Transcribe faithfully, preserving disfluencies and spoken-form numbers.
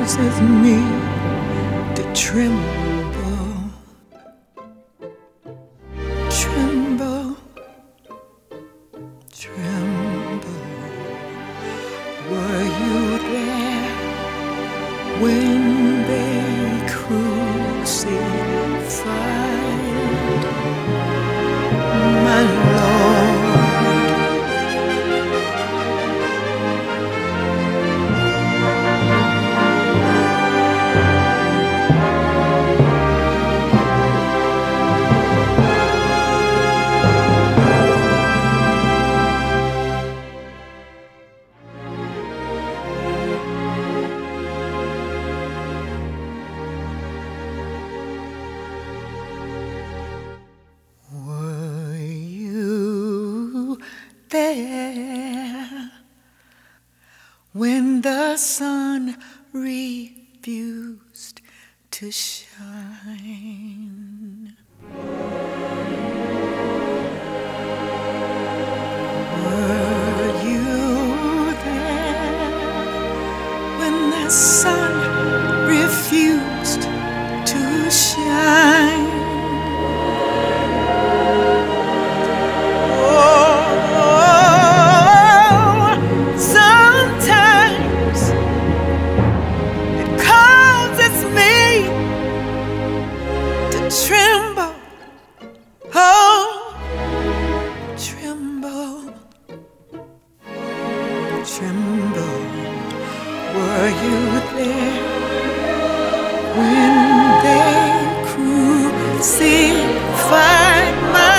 causes me to tremble, tremble, tremble. Were you there when they crucified my Lord? There when the sun refused to shine, were you there when the sun refused to shine? Tremble, oh, tremble, tremble. Were you there when they crucified my